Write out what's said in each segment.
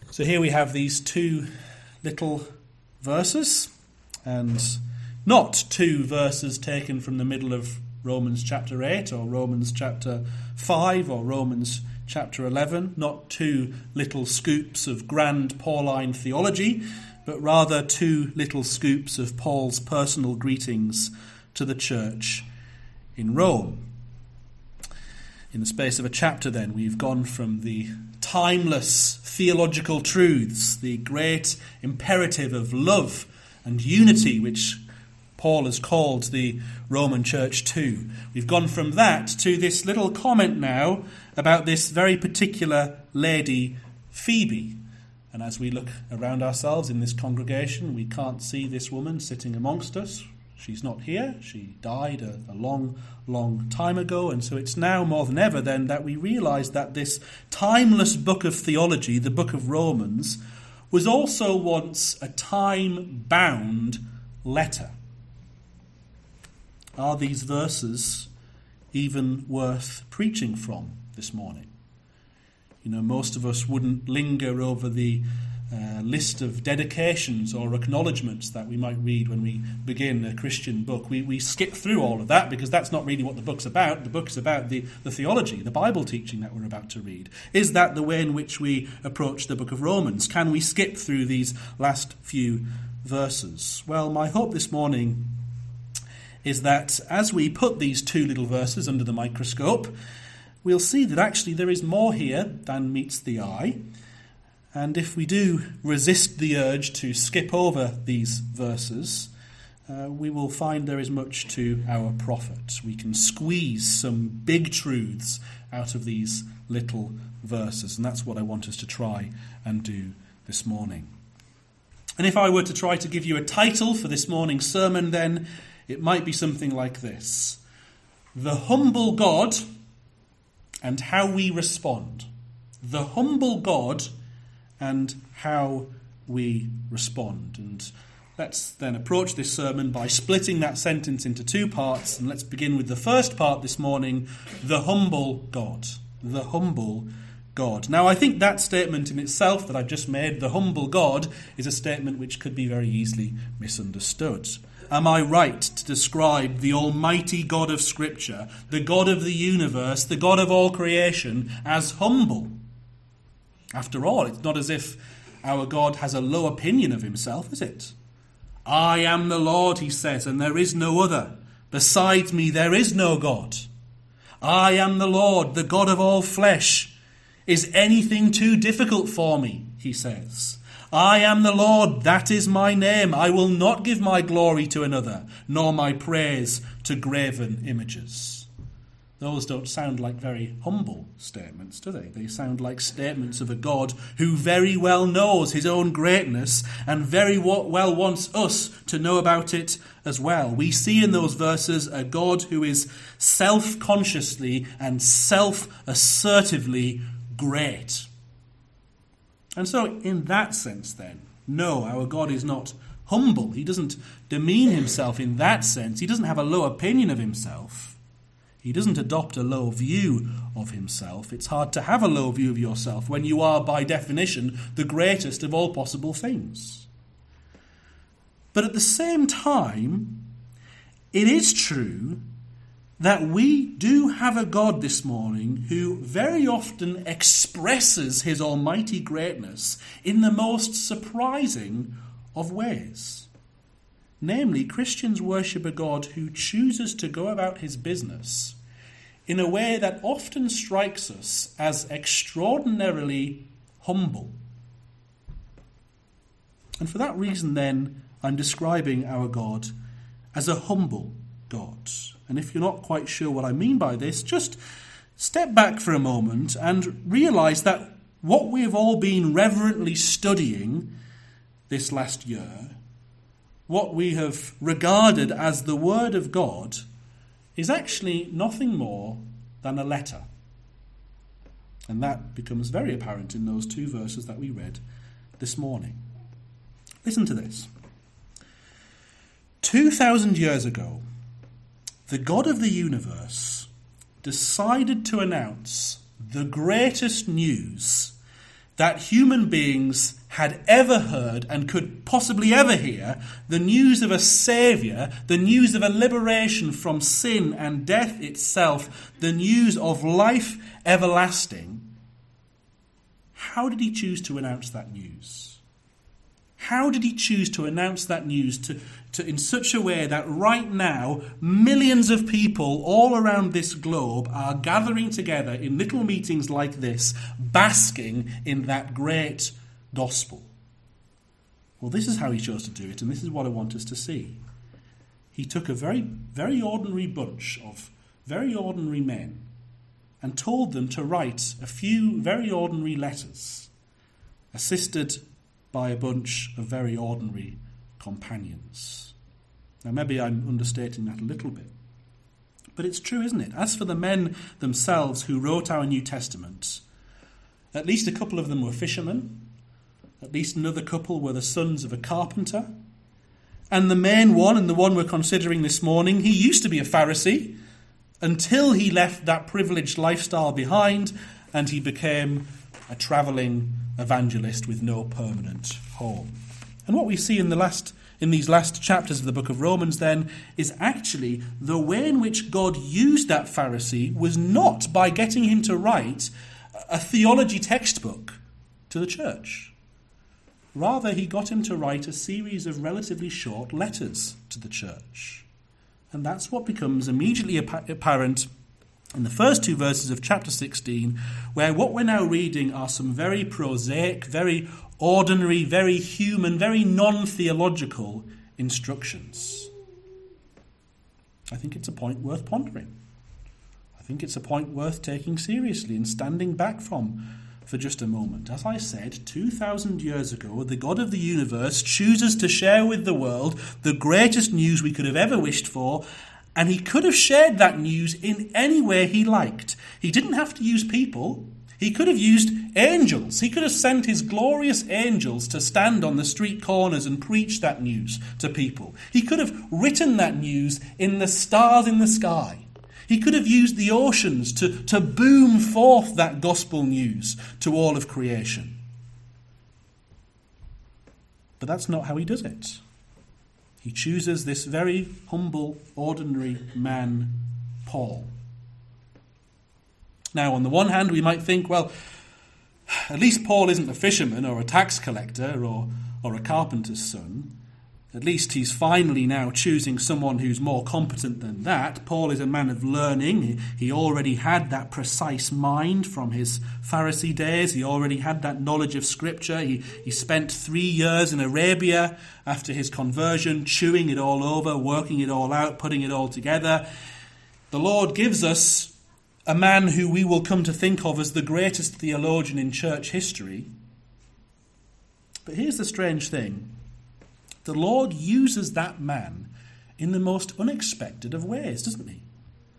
So here we have these two little verses, and not two verses taken from the middle of Romans chapter 8 or Romans chapter 5 or Romans chapter 11, not two little scoops of grand Pauline theology, but rather two little scoops of Paul's personal greetings to the church in Rome. In the space of a chapter then, we've gone from the timeless theological truths, the great imperative of love and unity, which Paul has called the Roman church to. We've gone from that to this little comment now about this very particular lady, Phoebe. And as we look around ourselves in this congregation, we can't see this woman sitting amongst us. She's not here. She died a long, long time ago. And so it's now more than ever then that we realise that this timeless book of theology, the book of Romans, was also once a time-bound letter. Are these verses even worth preaching from this morning? You know, most of us wouldn't linger over the list of dedications or acknowledgements that we might read when we begin a Christian book. We skip through all of that because that's not really what the book's about. The book's about the theology, the Bible teaching that we're about to read. Is that the way in which we approach the book of Romans? Can we skip through these last few verses? Well, my hope this morning is that as we put these two little verses under the microscope, we'll see that actually there is more here than meets the eye. And if we do resist the urge to skip over these verses, we will find there is much to our profit. We can squeeze some big truths out of these little verses, and that's what I want us to try and do this morning. And if I were to try to give you a title for this morning's sermon, then it might be something like this: The Humble God and How We Respond. The Humble God and How We Respond. And let's then approach this sermon by splitting that sentence into two parts. And let's begin with the first part this morning: the humble God. The humble God. Now, I think that statement in itself that I've just made, the humble God, is a statement which could be very easily misunderstood. Am I right to describe the almighty God of Scripture, the God of the universe, the God of all creation, as humble? After all, it's not as if our God has a low opinion of himself, is it? I am the Lord, he says, and there is no other. Besides me, there is no God. I am the Lord, the God of all flesh. Is anything too difficult for me, he says. I am the Lord, that is my name. I will not give my glory to another, nor my praise to graven images. Those don't sound like very humble statements, do they? They sound like statements of a God who very well knows his own greatness and very well wants us to know about it as well. We see in those verses a God who is self-consciously and self-assertively great. And so in that sense then, no, our God is not humble. He doesn't demean himself in that sense. He doesn't have a low opinion of himself. He doesn't adopt a low view of himself. It's hard to have a low view of yourself when you are, by definition, the greatest of all possible things. But at the same time, it is true that we do have a God this morning who very often expresses his almighty greatness in the most surprising of ways. Namely, Christians worship a God who chooses to go about his business in a way that often strikes us as extraordinarily humble. And for that reason, then, I'm describing our God as a humble God. And if you're not quite sure what I mean by this, just step back for a moment and realise that what we've all been reverently studying this last year, what we have regarded as the Word of God, is actually nothing more than a letter. And that becomes very apparent in those two verses that we read this morning. Listen to this. 2,000 years ago, the God of the universe decided to announce the greatest news that human beings had ever heard and could possibly ever hear the news of a Saviour, the news of a liberation from sin and death itself, the news of life everlasting, how did he choose to announce that news? How did he choose to announce that news to in such a way that right now millions of people all around this globe are gathering together in little meetings like this, basking in that great gospel? Well, this is how he chose to do it, and this is what I want us to see. He took a very, very ordinary bunch of very ordinary men and told them to write a few very ordinary letters, assisted by a bunch of very ordinary companions. Now, maybe I'm understating that a little bit, but it's true, isn't it? As for the men themselves who wrote our New Testament, at least a couple of them were fishermen, at least another couple were the sons of a carpenter, and the main one, and the one we're considering this morning, he used to be a Pharisee until he left that privileged lifestyle behind and he became a travelling evangelist with no permanent home. And what we see in these last chapters of the book of Romans then is actually the way in which God used that Pharisee was not by getting him to write a theology textbook to the church. Rather, he got him to write a series of relatively short letters to the church. And that's what becomes immediately apparent in the first two verses of chapter 16, where what we're now reading are some very prosaic, very ordinary, very human, very non-theological instructions. I think it's a point worth pondering. I think it's a point worth taking seriously and standing back from for just a moment. As I said, 2,000 years ago, the God of the universe chooses to share with the world the greatest news we could have ever wished for, and he could have shared that news in any way he liked. He didn't have to use people. He could have used angels. He could have sent his glorious angels to stand on the street corners and preach that news to people. He could have written that news in the stars in the sky. He could have used the oceans to boom forth that gospel news to all of creation. But that's not how he does it. He chooses this very humble, ordinary man, Paul. Now, on the one hand, we might think, well, at least Paul isn't a fisherman or a tax collector or a carpenter's son. At least he's finally now choosing someone who's more competent than that. Paul is a man of learning. He already had that precise mind from his Pharisee days. He already had that knowledge of Scripture. He spent 3 years in Arabia after his conversion, chewing it all over, working it all out, putting it all together. The Lord gives us a man who we will come to think of as the greatest theologian in church history. But here's the strange thing. The Lord uses that man in the most unexpected of ways, doesn't he?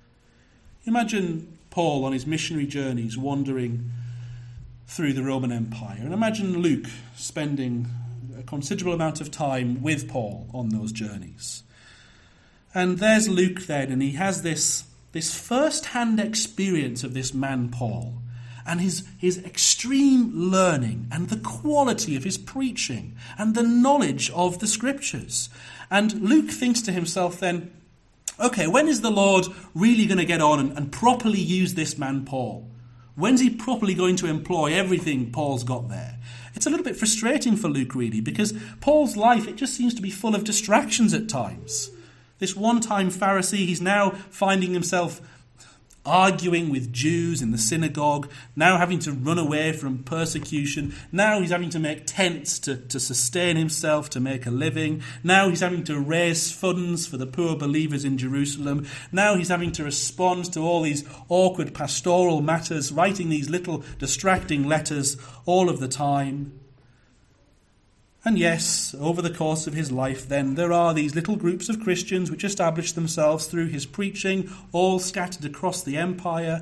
Imagine Paul on his missionary journeys wandering through the Roman Empire. And imagine Luke spending a considerable amount of time with Paul on those journeys. And there's Luke then, and he has this first-hand experience of this man Paul, and his extreme learning and the quality of his preaching and the knowledge of the Scriptures. And Luke thinks to himself then, okay, when is the Lord really going to get on and properly use this man Paul? When's he properly going to employ everything Paul's got there? It's a little bit frustrating for Luke, really, because Paul's life, it just seems to be full of distractions at times. This one-time Pharisee, he's now finding himself arguing with Jews in the synagogue, now having to run away from persecution. Now he's having to make tents to sustain himself, to make a living. Now he's having to raise funds for the poor believers in Jerusalem. Now he's having to respond to all these awkward pastoral matters, writing these little distracting letters all of the time. And yes, over the course of his life then, there are these little groups of Christians which establish themselves through his preaching, all scattered across the empire.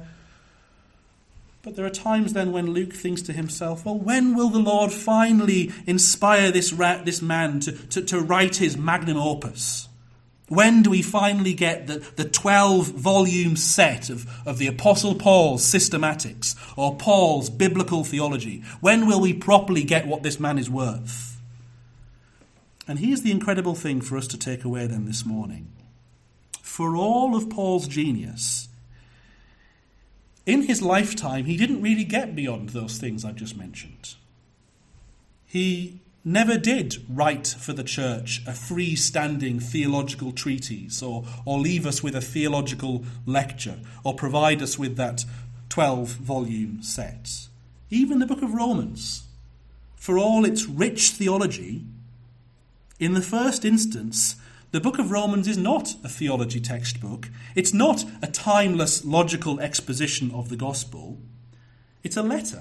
But there are times then when Luke thinks to himself, well, when will the Lord finally inspire this man to write his magnum opus? When do we finally get the 12-volume set of the Apostle Paul's systematics or Paul's biblical theology? When will we properly get what this man is worth? And here's the incredible thing for us to take away then this morning. For all of Paul's genius, in his lifetime, he didn't really get beyond those things I've just mentioned. He never did write for the church a freestanding theological treatise or leave us with a theological lecture or provide us with that 12-volume set. Even the book of Romans, for all its rich theology, in the first instance, the book of Romans is not a theology textbook. It's not a timeless, logical exposition of the gospel. It's a letter.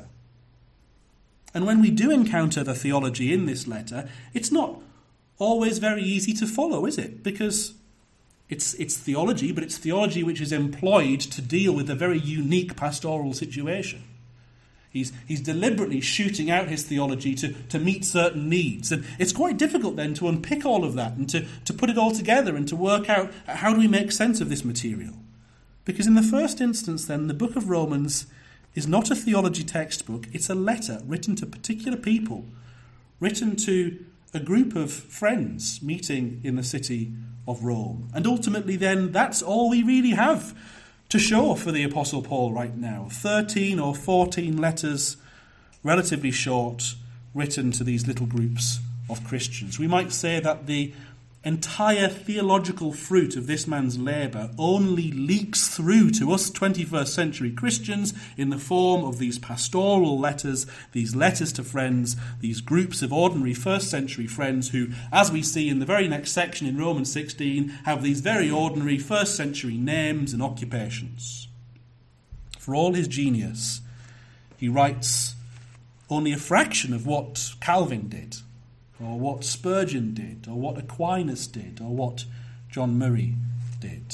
And when we do encounter the theology in this letter, it's not always very easy to follow, is it? Because it's theology, but it's theology which is employed to deal with a very unique pastoral situation. He's deliberately shooting out his theology to meet certain needs. And it's quite difficult then to unpick all of that and to put it all together and to work out how do we make sense of this material. Because in the first instance then, the book of Romans is not a theology textbook, it's a letter written to particular people, written to a group of friends meeting in the city of Rome. And ultimately then, that's all we really have to show for the Apostle Paul right now. 13 or 14 letters, relatively short, written to these little groups of Christians. We might say that the entire theological fruit of this man's labour only leaks through to us 21st century Christians in the form of these pastoral letters, these letters to friends, these groups of ordinary first century friends who, as we see in the very next section in Romans 16, have these very ordinary first century names and occupations. For all his genius, he writes only a fraction of what Calvin did, or what Spurgeon did, or what Aquinas did, or what John Murray did.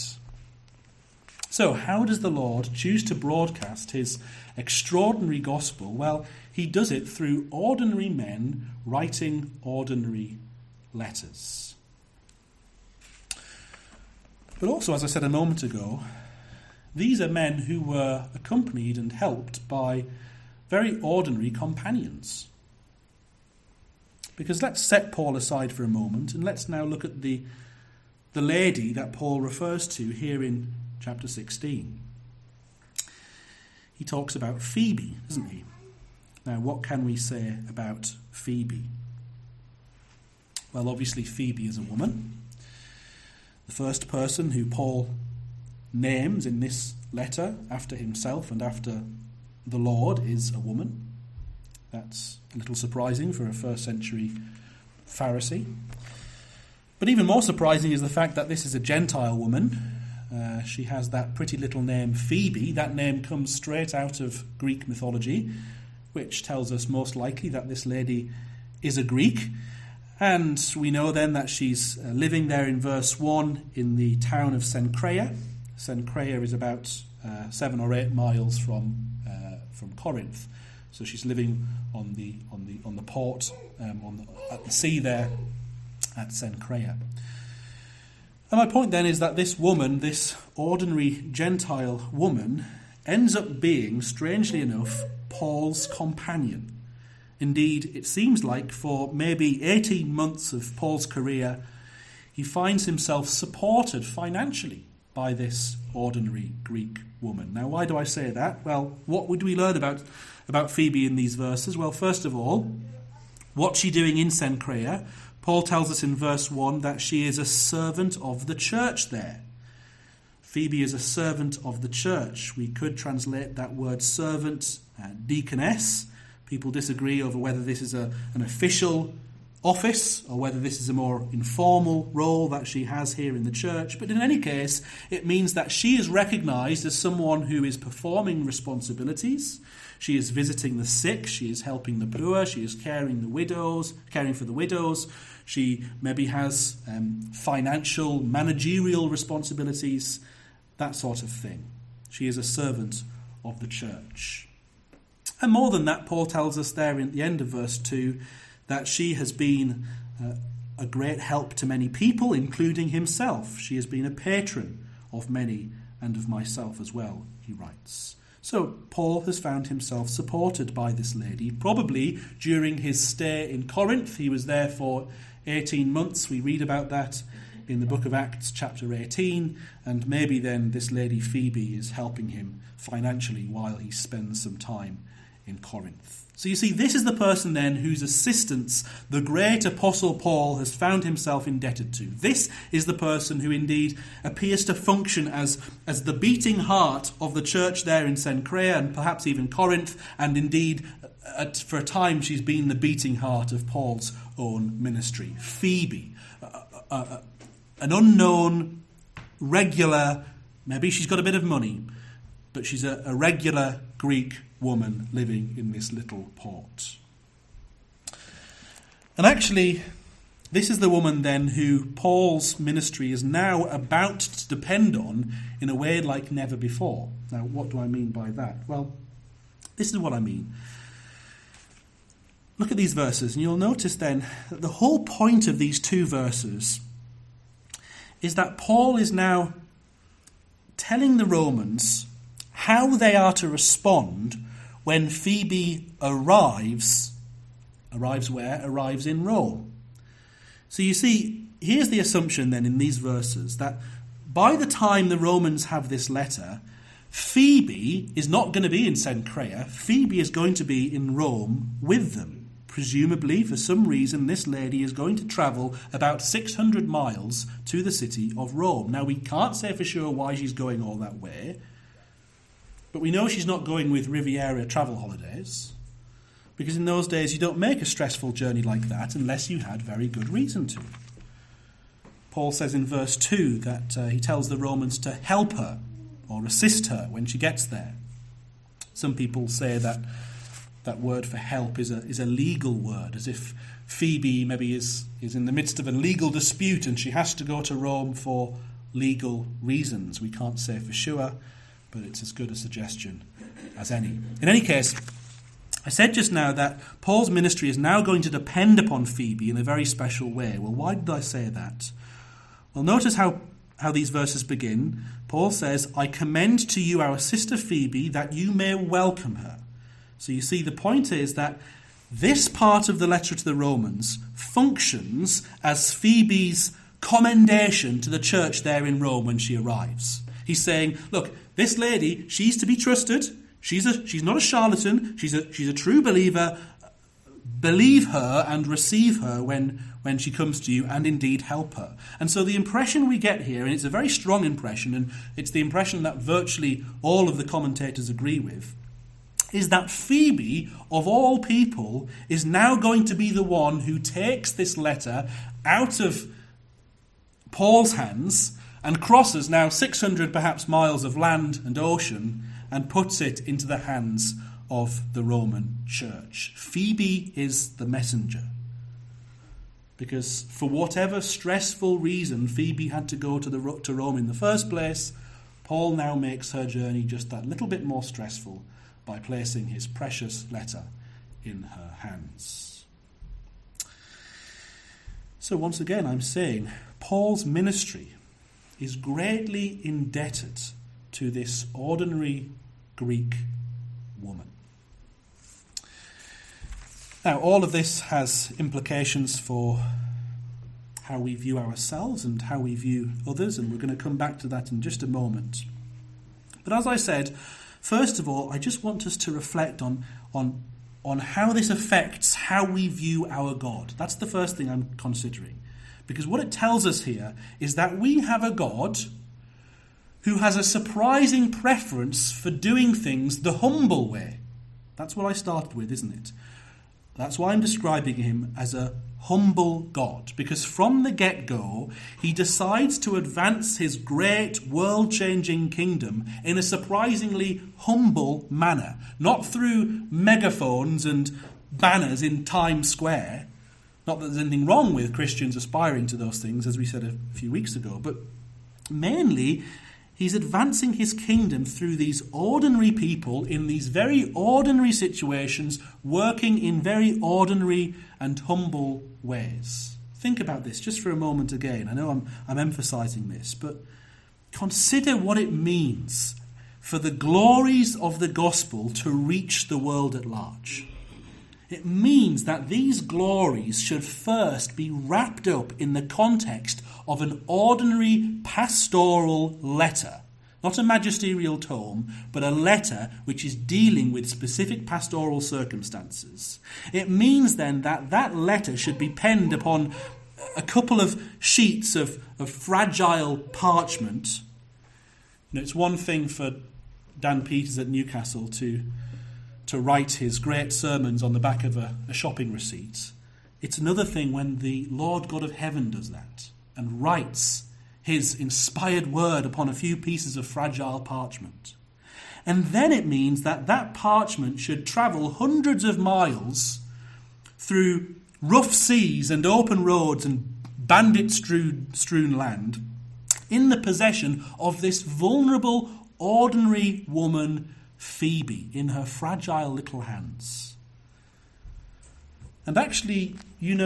So, how does the Lord choose to broadcast his extraordinary gospel? Well, he does it through ordinary men writing ordinary letters. But also, as I said a moment ago, these are men who were accompanied and helped by very ordinary companions. Because let's set Paul aside for a moment and let's now look at the lady that Paul refers to here in chapter 16. He talks about Phoebe, doesn't he? Now, what can we say about Phoebe? Well, obviously Phoebe is a woman. The first person who Paul names in this letter after himself and after the Lord is a woman. That's a little surprising for a first century Pharisee. But even more surprising is the fact that this is a Gentile woman. She has that pretty little name Phoebe. That name comes straight out of Greek mythology, which tells us most likely that this lady is a Greek. And we know then that she's living there in verse 1 in the town of Cenchrea. Cenchrea is about 7 or 8 miles from Corinth. So she's living on the port, at the sea there at Cenchrea. And my point then is that this woman, this ordinary Gentile woman, ends up being, strangely enough, Paul's companion. Indeed, it seems like for maybe 18 months of Paul's career, he finds himself supported financially by this ordinary Greek woman. Now, why do I say that? Well, what would we learn about Phoebe in these verses? Well, first of all, what's she doing in Cenchrea? Paul tells us in verse 1 that she is a servant of the church there. Phoebe is a servant of the church. We could translate that word servant, deaconess. People disagree over whether this is an official office or whether this is a more informal role that she has here in the church. But in any case, it means that she is recognized as someone who is performing responsibilities. She is visiting the sick, she is helping the poor, she is caring for the widows. She maybe has financial, managerial responsibilities, that sort of thing. She is a servant of the church. And more than that, Paul tells us there in the end of verse 2 that she has been a great help to many people, including himself. She has been a patron of many and of myself as well, he writes. So Paul has found himself supported by this lady, probably during his stay in Corinth. He was there for 18 months. We read about that in the book of Acts, chapter 18, and maybe then this lady Phoebe is helping him financially while he spends some time in Corinth. So you see, this is the person then whose assistance the great Apostle Paul has found himself indebted to. This is the person who indeed appears to function as the beating heart of the church there in Cenchrea and perhaps even Corinth, and indeed for a time she's been the beating heart of Paul's own ministry. Phoebe, an unknown, regular, maybe she's got a bit of money, but she's a regular Greek woman living in this little port. And actually, this is the woman then who Paul's ministry is now about to depend on in a way like never before. Now, what do I mean by that? Well, this is what I mean. Look at these verses, and you'll notice then that the whole point of these two verses is that Paul is now telling the Romans how they are to respond when Phoebe arrives where? Arrives in Rome. So you see, here's the assumption then in these verses, that by the time the Romans have this letter, Phoebe is not going to be in Cenchrea. Phoebe is going to be in Rome with them. Presumably, for some reason, this lady is going to travel about 600 miles to the city of Rome. Now, we can't say for sure why she's going all that way, but we know she's not going with Riviera travel holidays, because in those days you don't make a stressful journey like that unless you had very good reason to. Paul says in verse 2 that he tells the Romans to help her or assist her when she gets there. Some people say that word for help is a legal word, as if Phoebe maybe is in the midst of a legal dispute and she has to go to Rome for legal reasons. We can't say for sure, but it's as good a suggestion as any. In any case, I said just now that Paul's ministry is now going to depend upon Phoebe in a very special way. Well, why did I say that? Well, notice how these verses begin. Paul says, I commend to you our sister Phoebe, that you may welcome her. So you see, the point is that this part of the letter to the Romans functions as Phoebe's commendation to the church there in Rome when she arrives. He's saying, look, this lady, she's to be trusted. She's not a charlatan. She's a true believer. Believe her and receive her when she comes to you, and indeed help her. And so the impression we get here, and it's a very strong impression, and it's the impression that virtually all of the commentators agree with, is that Phoebe, of all people, is now going to be the one who takes this letter out of Paul's hands and crosses now 600 perhaps miles of land and ocean and puts it into the hands of the Roman church. Phoebe is the messenger. Because for whatever stressful reason Phoebe had to go to Rome in the first place, Paul now makes her journey just that little bit more stressful by placing his precious letter in her hands. So once again, I'm saying Paul's ministry is greatly indebted to this ordinary Greek woman. Now, all of this has implications for how we view ourselves and how we view others, and we're going to come back to that in just a moment. But as I said, first of all, I just want us to reflect on how this affects how we view our God. That's the first thing I'm considering. Because what it tells us here is that we have a God who has a surprising preference for doing things the humble way. That's what I started with, isn't it? That's why I'm describing him as a humble God. Because from the get-go, he decides to advance his great world-changing kingdom in a surprisingly humble manner. Not through megaphones and banners in Times Square. Not that there's anything wrong with Christians aspiring to those things, as we said a few weeks ago, but mainly he's advancing his kingdom through these ordinary people in these very ordinary situations, working in very ordinary and humble ways. Think about this just for a moment again. I know I'm emphasizing this, but consider what it means for the glories of the gospel to reach the world at large. It means that these glories should first be wrapped up in the context of an ordinary pastoral letter. Not a magisterial tome, but a letter which is dealing with specific pastoral circumstances. It means then that that letter should be penned upon a couple of sheets of fragile parchment. It's one thing for Dan Peters at Newcastle to write his great sermons on the back of a shopping receipt. It's another thing when the Lord God of heaven does that and writes his inspired word upon a few pieces of fragile parchment. And then it means that that parchment should travel hundreds of miles through rough seas and open roads and bandit-strewn land in the possession of this vulnerable, ordinary woman, Phoebe, in her fragile little hands. And actually,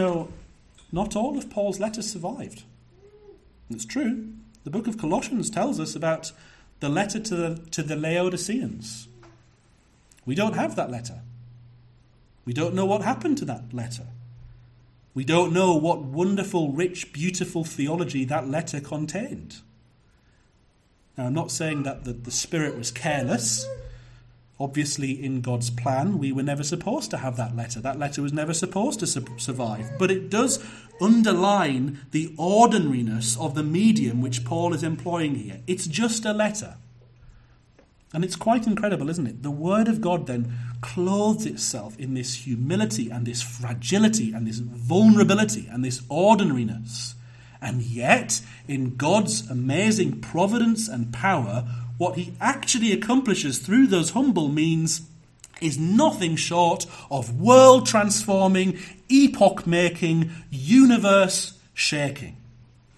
not all of Paul's letters survived. It's true. The book of Colossians tells us about the letter to the Laodiceans. We don't have that letter. We don't know what happened to that letter. We don't know what wonderful, rich, beautiful theology that letter contained. Now, I'm not saying that the Spirit was careless. Obviously, in God's plan, we were never supposed to have that letter. That letter was never supposed to survive. But it does underline the ordinariness of the medium which Paul is employing here. It's just a letter. And it's quite incredible, isn't it? The Word of God then clothes itself in this humility and this fragility and this vulnerability and this ordinariness. And yet, in God's amazing providence and power, what he actually accomplishes through those humble means is nothing short of world-transforming, epoch-making, universe-shaking.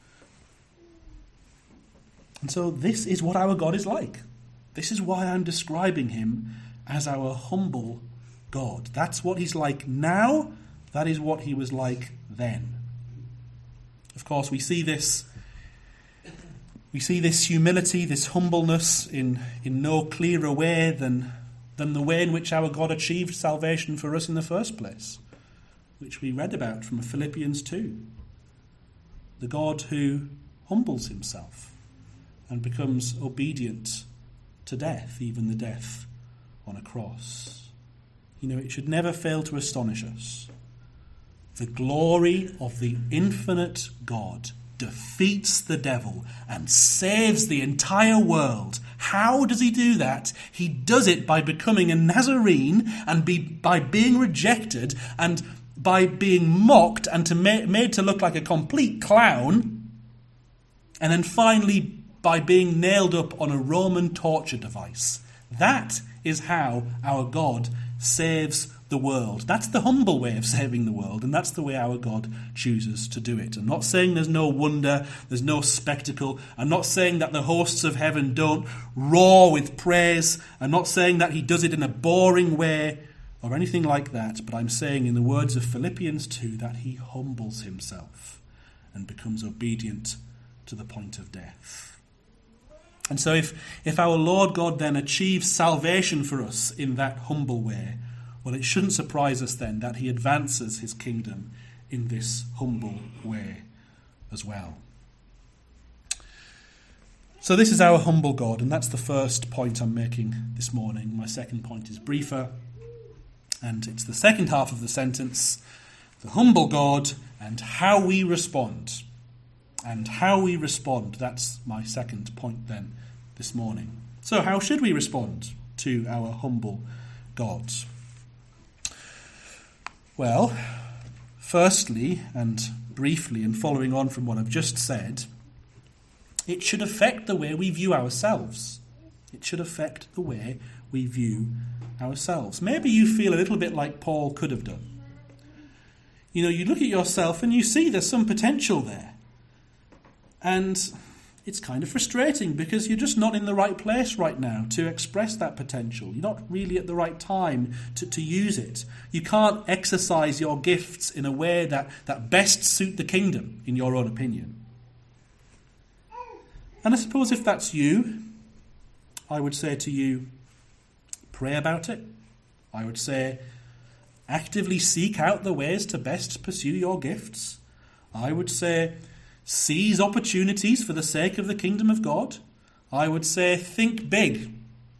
And so this is what our God is like. This is why I'm describing him as our humble God. That's what he's like now. That is what he was like then. Of course, we see this humility, this humbleness in no clearer way than the way in which our God achieved salvation for us in the first place, which we read about from Philippians 2. The God who humbles himself and becomes obedient to death, even the death on a cross. It should never fail to astonish us. The glory of the infinite God defeats the devil and saves the entire world. How does he do that? He does it by becoming a Nazarene and by being rejected and by being mocked and made to look like a complete clown, and then finally by being nailed up on a Roman torture device. That is how our God saves the world. That's the humble way of saving the world, and that's the way our God chooses to do it. I'm not saying there's no wonder, there's no spectacle. I'm not saying that the hosts of heaven don't roar with praise. I'm not saying that he does it in a boring way or anything like that, but I'm saying in the words of Philippians 2 that he humbles himself and becomes obedient to the point of death. And so if our Lord God then achieves salvation for us in that humble way, well, it shouldn't surprise us then that he advances his kingdom in this humble way as well. So this is our humble God, and that's the first point I'm making this morning. My second point is briefer, and it's the second half of the sentence, the humble God and how we respond. And how we respond, that's my second point then this morning. So how should we respond to our humble God? Well, firstly, and briefly, and following on from what I've just said, it should affect the way we view ourselves. It should affect the way we view ourselves. Maybe you feel a little bit like Paul could have done. You look at yourself and you see there's some potential there. And it's kind of frustrating because you're just not in the right place right now to express that potential. You're not really at the right time to use it. You can't exercise your gifts in a way that best suit the kingdom, in your own opinion. And I suppose if that's you, I would say to you, pray about it. I would say, actively seek out the ways to best pursue your gifts. I would say, seize opportunities for the sake of the kingdom of God. I would say, think big.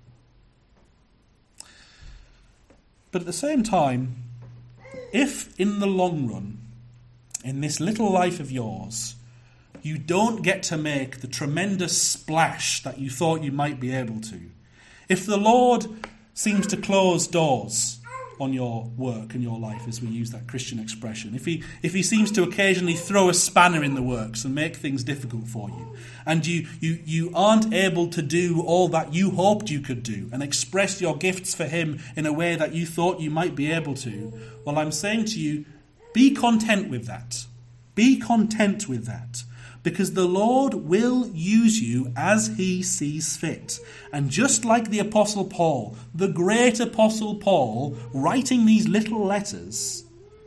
But at the same time, if in the long run, in this little life of yours, you don't get to make the tremendous splash that you thought you might be able to, if the Lord seems to close doors on your work and your life, as we use that Christian expression, if he seems to occasionally throw a spanner in the works and make things difficult for you, and you aren't able to do all that you hoped you could do and express your gifts for him in a way that you thought you might be able to, well, I'm saying to you, be content with that. Be content with that. Because the Lord will use you as he sees fit. And just like the Apostle Paul, the great Apostle Paul, writing these little letters,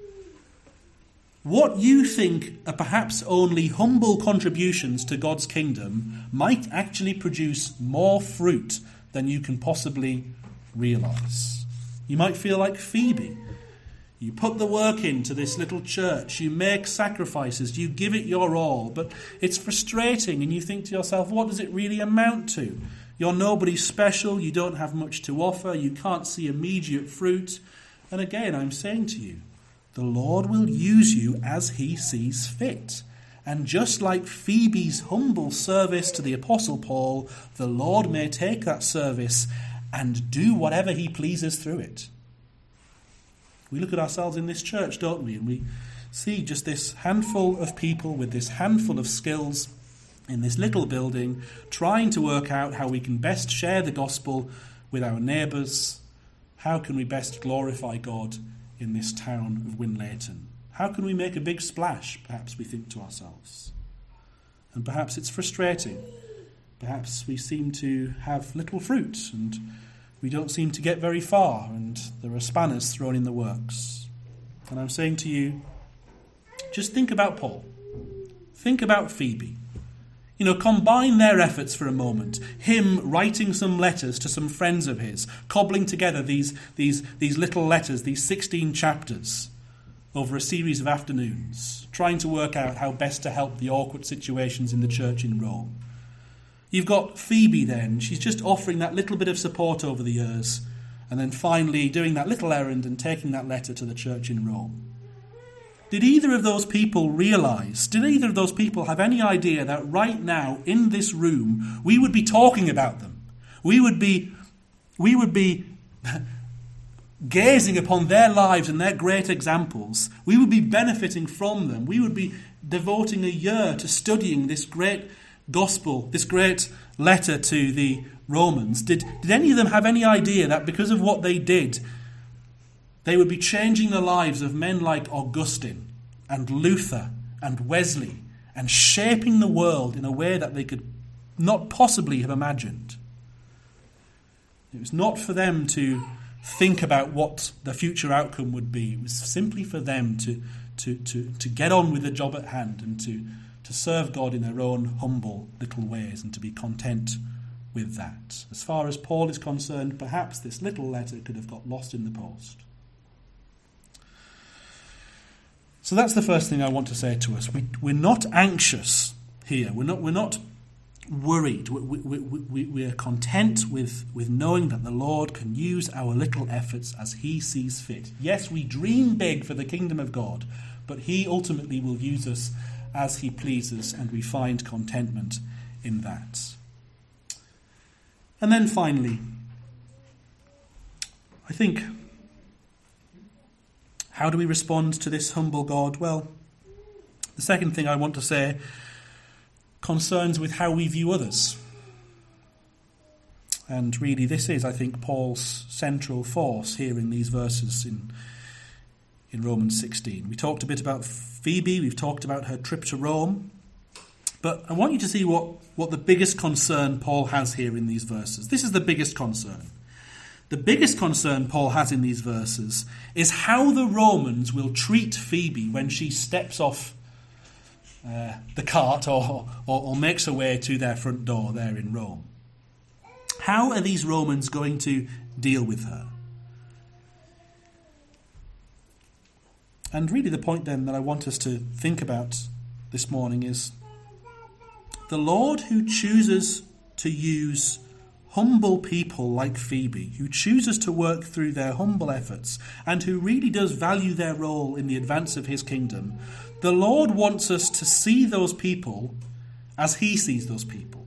what you think are perhaps only humble contributions to God's kingdom might actually produce more fruit than you can possibly realise. You might feel like Phoebe. You put the work into this little church, you make sacrifices, you give it your all, but it's frustrating and you think to yourself, what does it really amount to? You're nobody special, you don't have much to offer, you can't see immediate fruit. And again, I'm saying to you, the Lord will use you as he sees fit. And just like Phoebe's humble service to the Apostle Paul, the Lord may take that service and do whatever he pleases through it. We look at ourselves in this church, don't we? And we see just this handful of people with this handful of skills in this little building trying to work out how we can best share the gospel with our neighbours. How can we best glorify God in this town of Winlayton? How can we make a big splash, perhaps we think to ourselves. And perhaps it's frustrating. Perhaps we seem to have little fruit and we don't seem to get very far, and there are spanners thrown in the works. And I'm saying to you, just think about Paul. Think about Phoebe. Combine their efforts for a moment. Him writing some letters to some friends of his, cobbling together these little letters, these 16 chapters, over a series of afternoons, trying to work out how best to help the awkward situations in the church in Rome. You've got Phoebe then, she's just offering that little bit of support over the years, and then finally doing that little errand and taking that letter to the church in Rome. Did either of those people realise, did either of those people have any idea that right now in this room we would be talking about them? We would be gazing upon their lives and their great examples. We would be benefiting from them. We would be devoting a year to studying this great gospel, this great letter to the Romans. Did any of them have any idea that because of what they did, they would be changing the lives of men like Augustine and Luther and Wesley and shaping the world in a way that they could not possibly have imagined? It was not for them to think about what the future outcome would be. It was simply for them to get on with the job at hand and to serve God in their own humble little ways and to be content with that. As far as Paul is concerned, perhaps this little letter could have got lost in the post. So that's the first thing I want to say to us. We're not anxious here. We're not worried. We are content with knowing that the Lord can use our little efforts as he sees fit. Yes, we dream big for the kingdom of God, but he ultimately will use us as he pleases, and we find contentment in that. And then finally, I think, how do we respond to this humble God? Well, the second thing I want to say concerns with how we view others. And really this is, I think, Paul's central force here in these verses in Romans 16. We talked a bit about Phoebe, we've talked about her trip to Rome. But I want you to see what the biggest concern Paul has here in these verses. This is the biggest concern. The biggest concern Paul has in these verses is how the Romans will treat Phoebe when she steps off the cart or makes her way to their front door there in Rome. How are these Romans going to deal with her? And really the point then that I want us to think about this morning is the Lord who chooses to use humble people like Phoebe, who chooses to work through their humble efforts and who really does value their role in the advance of his kingdom, the Lord wants us to see those people as he sees those people.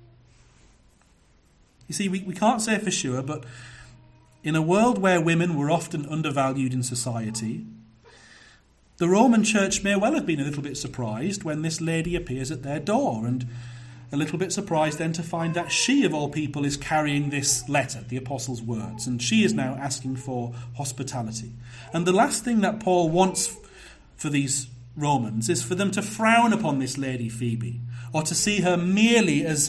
You see, we can't say for sure, but in a world where women were often undervalued in society, the Roman church may well have been a little bit surprised when this lady appears at their door, and a little bit surprised then to find that she, of all people, is carrying this letter, the apostles' words, and she is now asking for hospitality. And the last thing that Paul wants for these Romans is for them to frown upon this lady Phoebe, or to see her merely as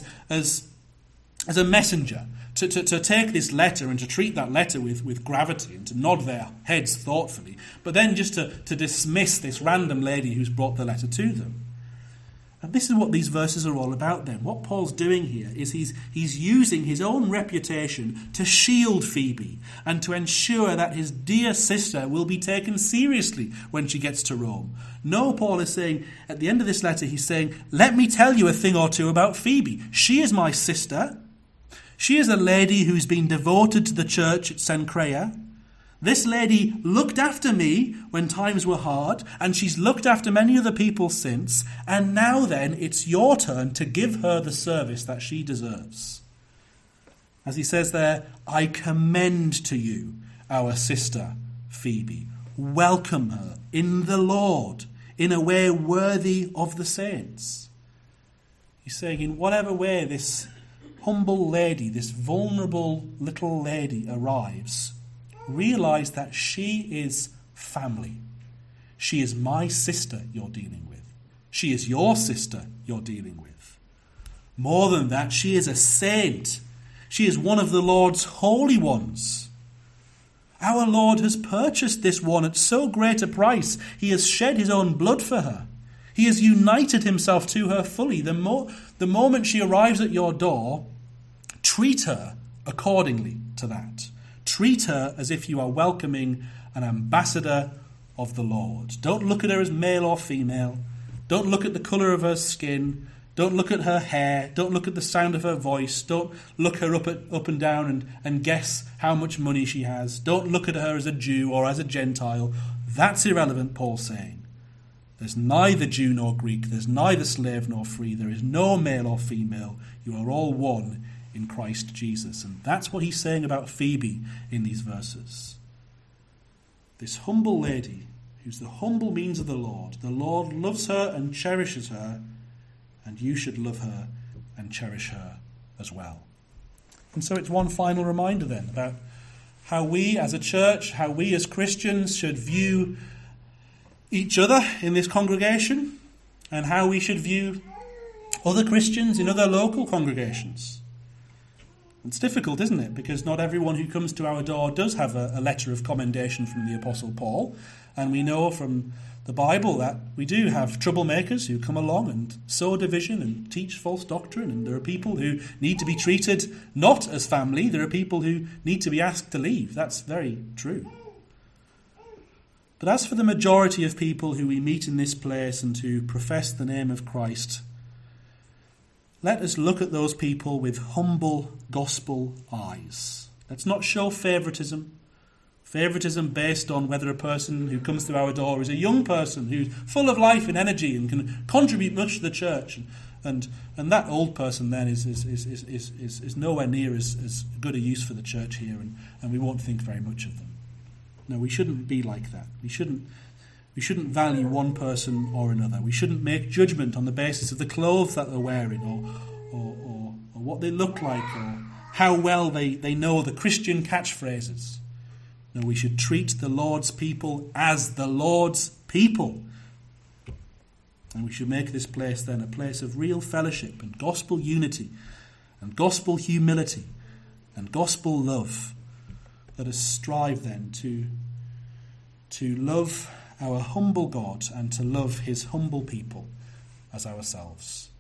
a messenger, to take this letter and to treat that letter with gravity and to nod their heads thoughtfully, but then just to dismiss this random lady who's brought the letter to them. And this is what these verses are all about then. What Paul's doing here is he's using his own reputation to shield Phoebe and to ensure that his dear sister will be taken seriously when she gets to Rome. No, Paul is saying, at the end of this letter, he's saying, let me tell you a thing or two about Phoebe. She is my sister. She is a lady who's been devoted to the church at Cenchrea. This lady looked after me when times were hard, and she's looked after many other people since, and now then it's your turn to give her the service that she deserves. As he says there, I commend to you our sister Phoebe. Welcome her in the Lord in a way worthy of the saints. He's saying in whatever way this humble lady, this vulnerable little lady arrives, realize that she is family. She is my sister you're dealing with. She is your sister you're dealing with. More than that, she is a saint. She is one of the Lord's holy ones. Our Lord has purchased this one at so great a price. He has shed his own blood for her. He has united himself to her fully. The moment she arrives at your door, treat her accordingly to that. Treat her as if you are welcoming an ambassador of the Lord. Don't look at her as male or female. Don't look at the colour of her skin. Don't look at her hair. Don't look at the sound of her voice. Don't look her up and down and guess how much money she has. Don't look at her as a Jew or as a Gentile. That's irrelevant, Paul's saying. There's neither Jew nor Greek. There's neither slave nor free. There is no male or female. You are all one in Christ Jesus. And that's what he's saying about Phoebe in these verses. This humble lady, who's the humble means of the Lord loves her and cherishes her, and you should love her and cherish her as well. And so it's one final reminder then about how we as a church, how we as Christians should view each other in this congregation, and how we should view other Christians in other local congregations. It's difficult, isn't it? Because not everyone who comes to our door does have a letter of commendation from the Apostle Paul. And we know from the Bible that we do have troublemakers who come along and sow division and teach false doctrine. And there are people who need to be treated not as family. There are people who need to be asked to leave. That's very true. But as for the majority of people who we meet in this place and who profess the name of Christ, let us look at those people with humble gospel eyes. Let's not show favouritism based on whether a person who comes to our door is a young person who's full of life and energy and can contribute much to the church, and that old person then is nowhere near as good a use for the church here, and we won't think very much of them. No, we shouldn't be like that. We shouldn't value one person or another. We shouldn't make judgment on the basis of the clothes that they're wearing or what they look like or how well they know the Christian catchphrases. No, we should treat the Lord's people as the Lord's people. And we should make this place then a place of real fellowship and gospel unity and gospel humility and gospel love. Let us strive then to love our humble God and to love his humble people as ourselves.